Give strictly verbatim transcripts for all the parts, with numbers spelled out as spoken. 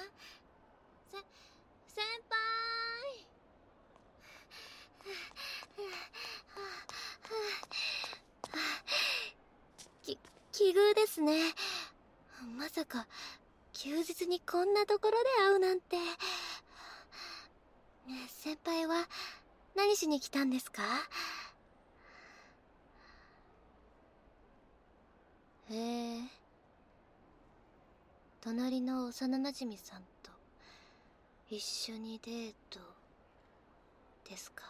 せ、先輩。き、奇遇ですね。まさか休日にこんなところで会うなんて。先輩は何しに来たんですか？へえ、隣の幼なじみさんと一緒にデートですか？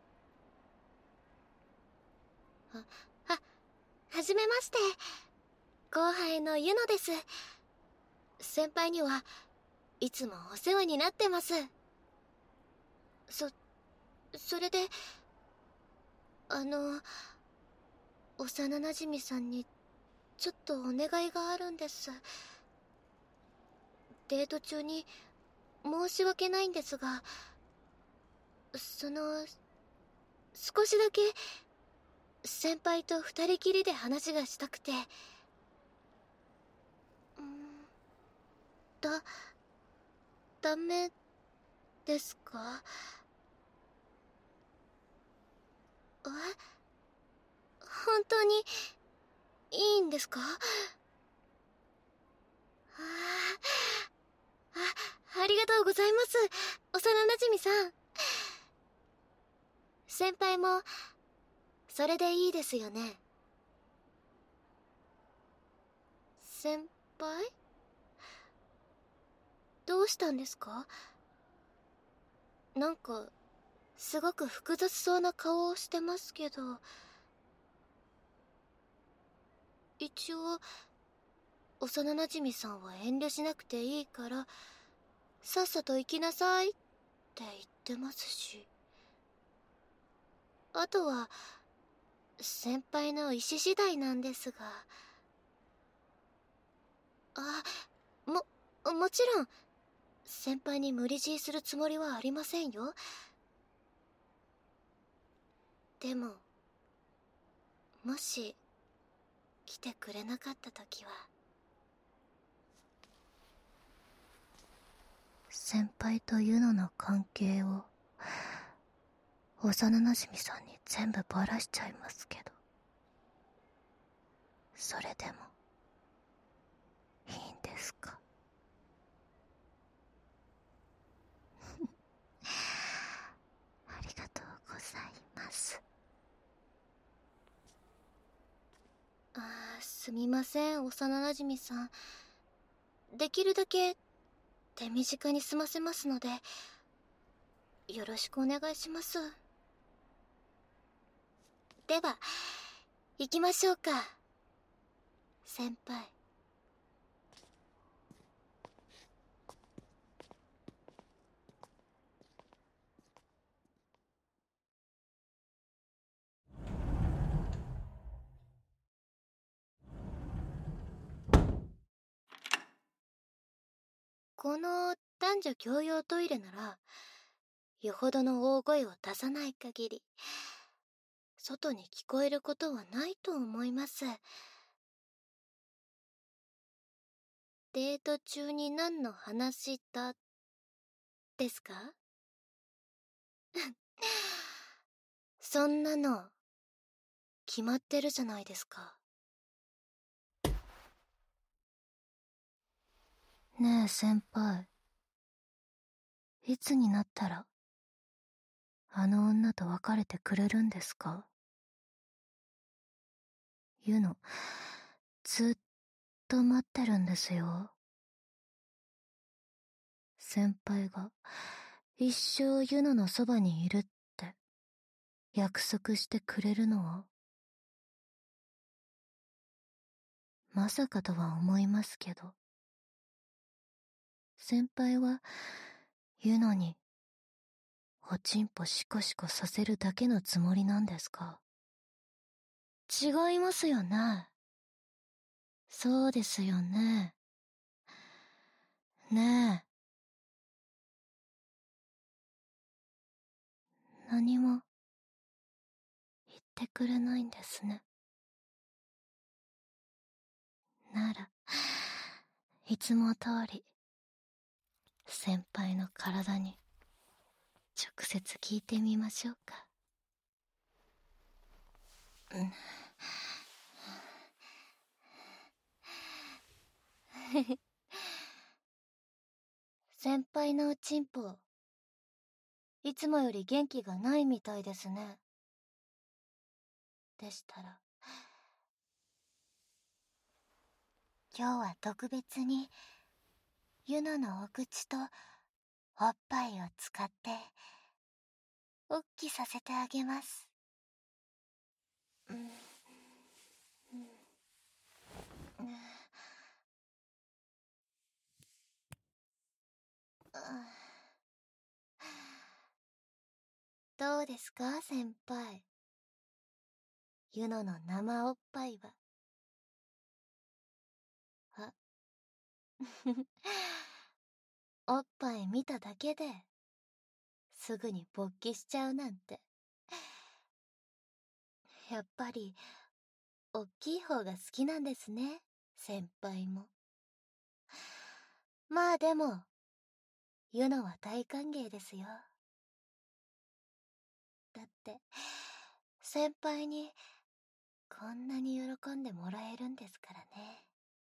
あ、は、はじめまして。後輩のユノです。先輩にはいつもお世話になってます。そ、それで、あの、幼なじみさんにちょっとお願いがあるんです。デート中に申し訳ないんですが、その、少しだけ先輩と二人きりで話がしたくて。んだ、ダメですか？え、本当にいいんですか？ああ、ありがとうございます、幼なじみさん。先輩もそれでいいですよね？先輩？どうしたんですか？なんかすごく複雑そうな顔をしてますけど。一応幼なじみさんは遠慮しなくていいからさっさと行きなさいって言ってますし。あとは先輩の意思次第なんですが。あ、も、もちろん先輩に無理強いするつもりはありませんよ。でももし来てくれなかった時は。先輩とユノの関係を幼なじみさんに全部バラしちゃいますけど、それでもいいんですか？ありがとうございます。あー、すみません幼なじみさん。できるだけ手短に済ませますのでよろしくお願いします。では行きましょうか先輩。この男女共用トイレならよほどの大声を出さない限り外に聞こえることはないと思います。デート中に何の話だですか？そんなの決まってるじゃないですか。ねえ先輩、いつになったらあの女と別れてくれるんですか？ユノ、ずっと待ってるんですよ。先輩が一生ユノのそばにいるって約束してくれるのはまさかとは思いますけど、先輩はユノにおちんぽシコシコさせるだけのつもりなんですか？違いますよね。そうですよね。ねえ、何も言ってくれないんですね。ならいつも通り先輩の体に直接聞いてみましょうか。うん。先輩のおちんぽ、いつもより元気がないみたいですね。でしたら、今日は特別にユノのお口とおっぱいを使っておっきさせてあげます。うん、うん、うん、どうですか先輩。ユノの生おっぱいは。あおっぱい見ただけですぐに勃起しちゃうなんて。やっぱりおっきい方が好きなんですね、先輩も。まあでもユノは大歓迎ですよ。だって先輩にこんなに喜んでもらえるんですからね。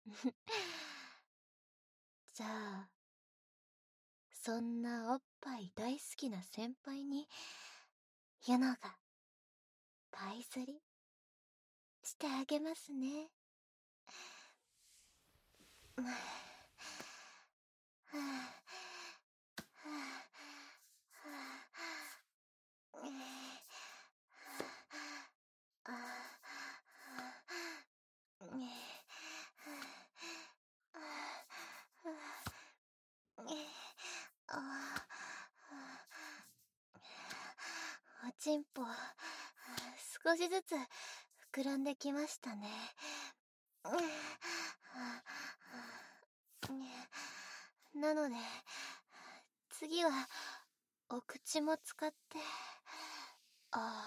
じゃあそんなおっぱい大好きな先輩にユノがパイ釣りしてあげますね。おちんぽ少しずつ膨らんできましたね。なので次はお口も使って、あ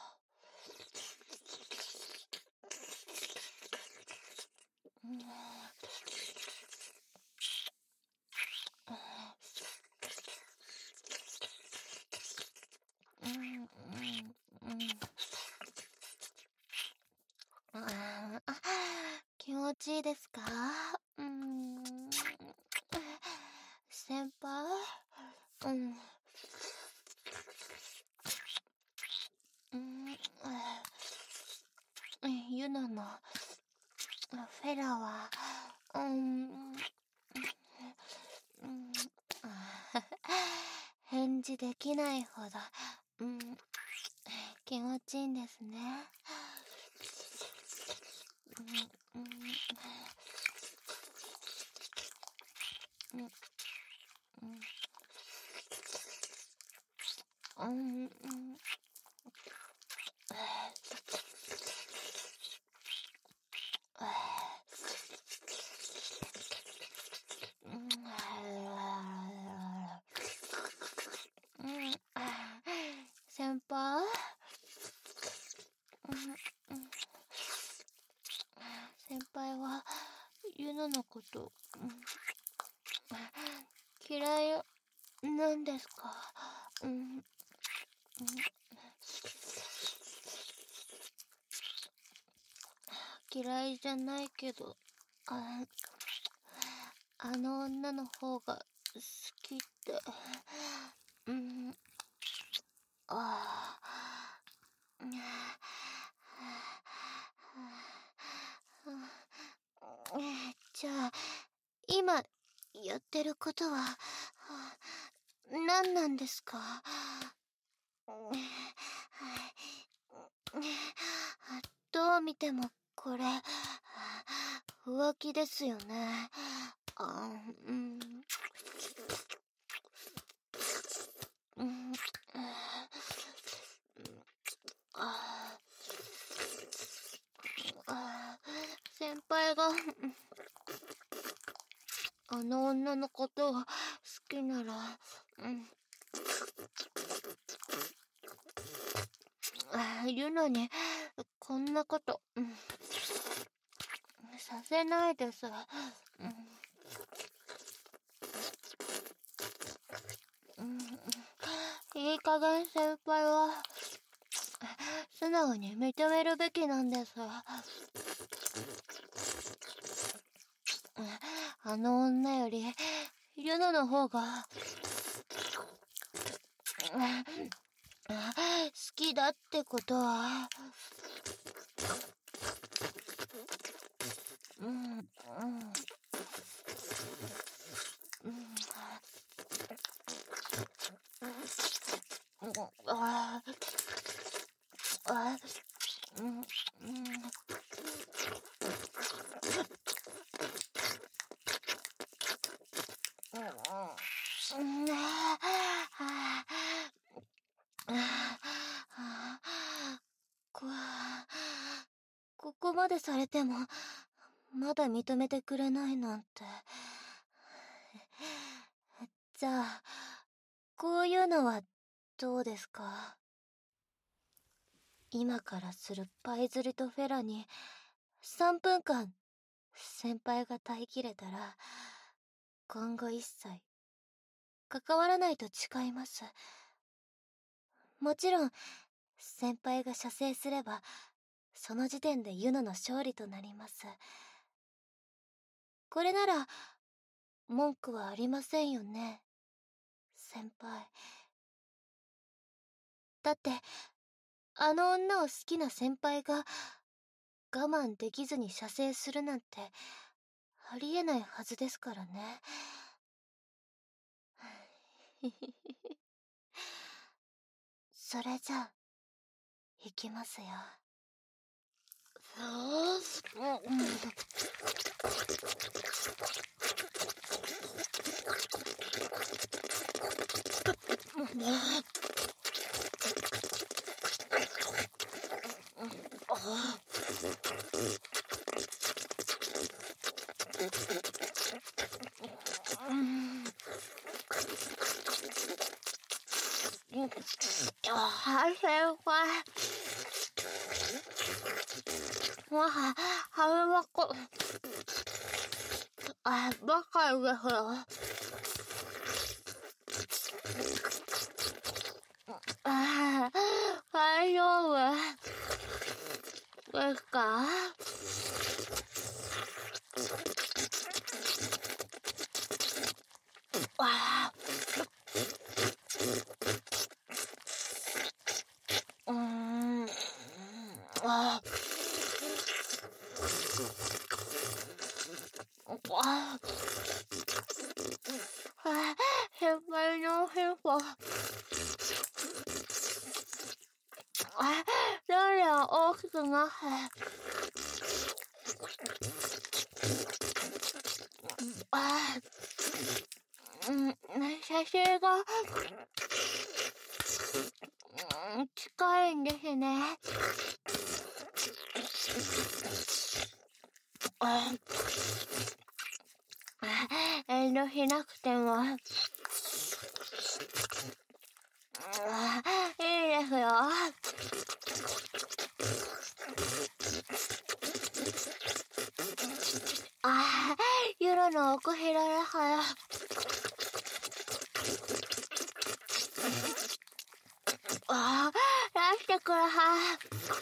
うんうんうんあ気持ちいいですか？うーん先輩、うんうんユナのフェラはうん返事できないほど、うん、気持ちいいんですね。うんうんうんうんうん先輩、先輩はユノのこと、嫌いなんですか？うん、嫌いじゃないけど、ああの女の方が好きって。うん、ああ、じゃあ今やってることは何なんですか？どう見てもこれ浮気ですよね。あうんうんああ先輩があの女のことが好きなら、うん、あユノにこんなこと、うん、させないです。うんいい加減先輩は素直に認めるべきなんです。あの女よりユノの方が好きだってことは、うんうんうんああうんうんこここまでされてもまだ認めてくれないなんて。じゃあこういうのはどうですか？今からするパイズリとフェラにさんぷんかん先輩が耐えきれたら今後一切関わらないと誓います。もちろん先輩が射精すればその時点でユノの勝利となります。これなら文句はありませんよね、先輩。だってあの女を好きな先輩が我慢できずに射精するなんてありえないはずですからね。それじゃあ行きますよ。はい、先輩。もう、は、はめばこ、あ、ばかりですよ。あ、大丈夫ですか？あ、うーん、あ、あ、あ、先輩の皮膚、あ、どんどん大きくなって、あ、うん、写真が、うん、近いんですね。あ、遠慮しなくても、いいですよ。あ、ユロの奥広だから。あ、出してください。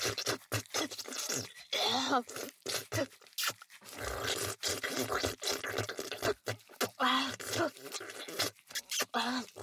あ、あ、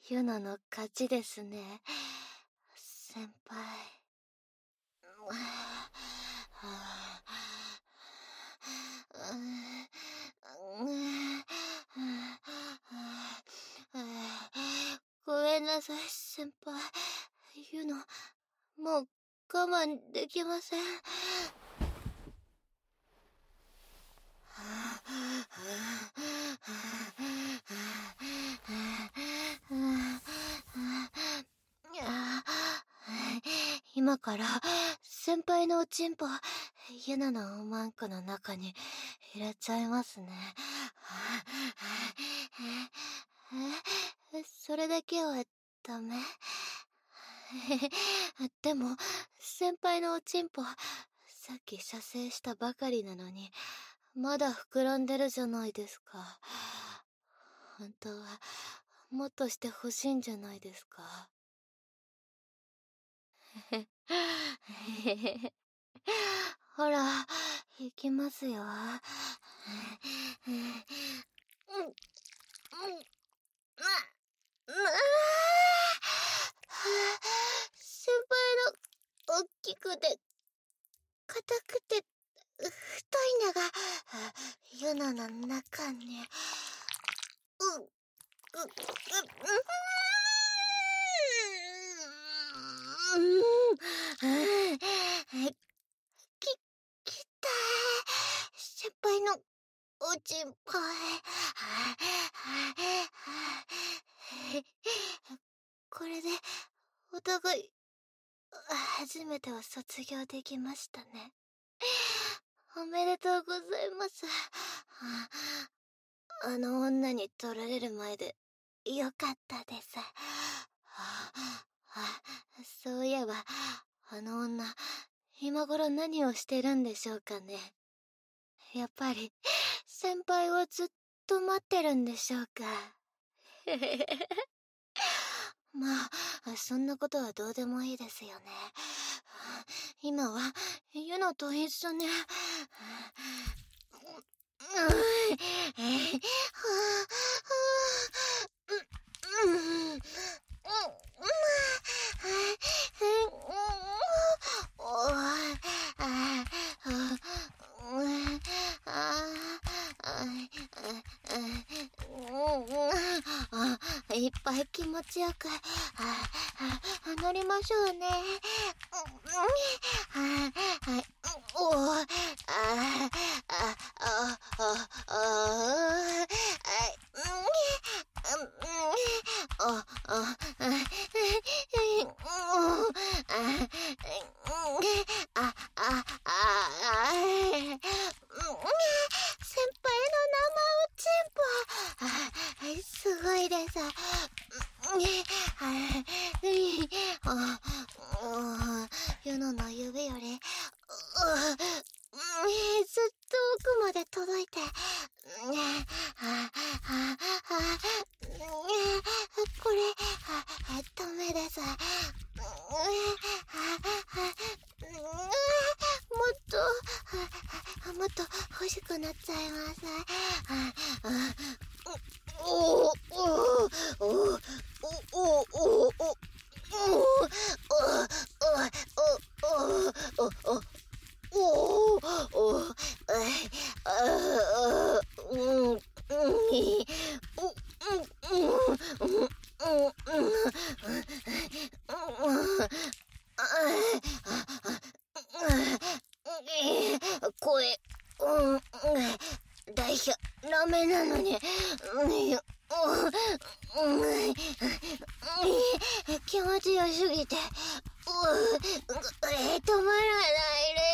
ユノの勝ちですね、先輩。ごめんなさい、先輩。ユノ、もう我慢できません。今から先輩のおちんぽユノのおまんこの中に入れちゃいますね。え、それだけはダメ？でも先輩のおちんぽさっき射精したばかりなのにまだ膨らんでるじゃないですか。本当はもっとしてほしいんじゃないですか。ほら、行きますよ。先輩の大きくて硬くて太いのがユノの中に。う、う、う、う、き、きたい。先輩のおちんぽい。これでお互い初めてを卒業できましたね。おめでとうございます。あの女に取られる前でよかったです。そういえばあの女今頃何をしてるんでしょうかね。やっぱり先輩をずっと待ってるんでしょうか。まあそんなことはどうでもいいですよね。今はユノと一緒にいっぱい気持ちよく乗りましょうね。おあああああ先輩の生おちんぽすごいです。ユノの指よりずっと奥まで届いてこれダメです。もっともっと欲しくなっちゃいます。おおおおおおおお声、うん、代謝ダメなのに、気持ちよすぎて止まらないレ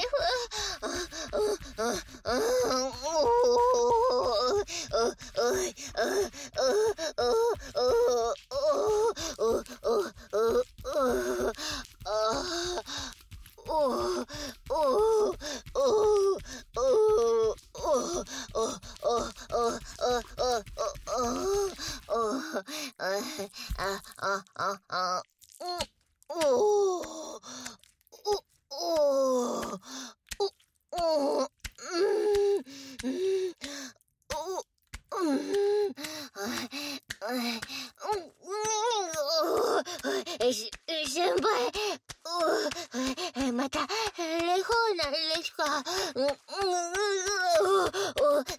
輩、ううまた、レフォーなんですか。う、う、う、う、う、う、う、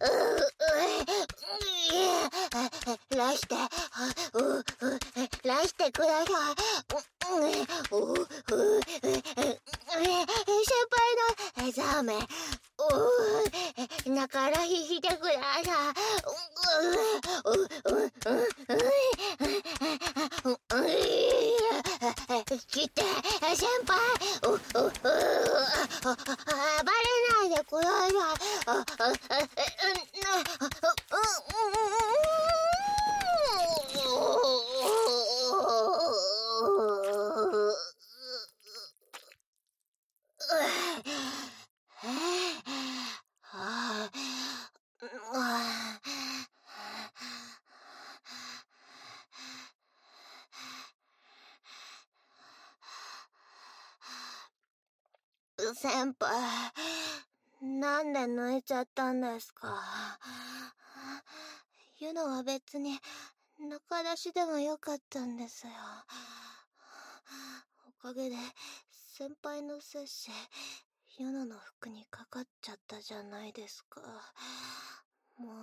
らして、う、う、らしてください。う、う、う、先輩のザーメン、う、中から引いてください。う、う、う、う、う、う、来て、先輩、う、う、う、暴れないでください。あ、あ、あ、先輩、なんで抜いちゃったんですか。ユノは別に中出しでもよかったんですよ。おかげで先輩の摂氏、ユノの服にかかっちゃったじゃないですか。もう。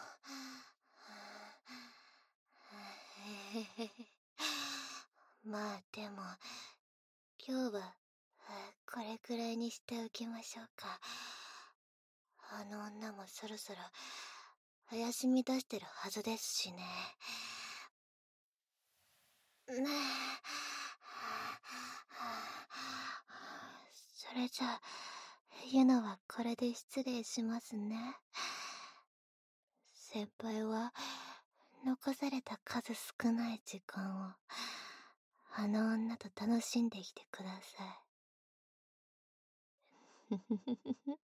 まあでも、今日はこれくらいにしておきましょうか。あの女もそろそろ怪しみ出してるはずですしね。ねえ。それじゃあ、ユノはこれで失礼しますね。先輩は残された数少ない時間をあの女と楽しんできてください。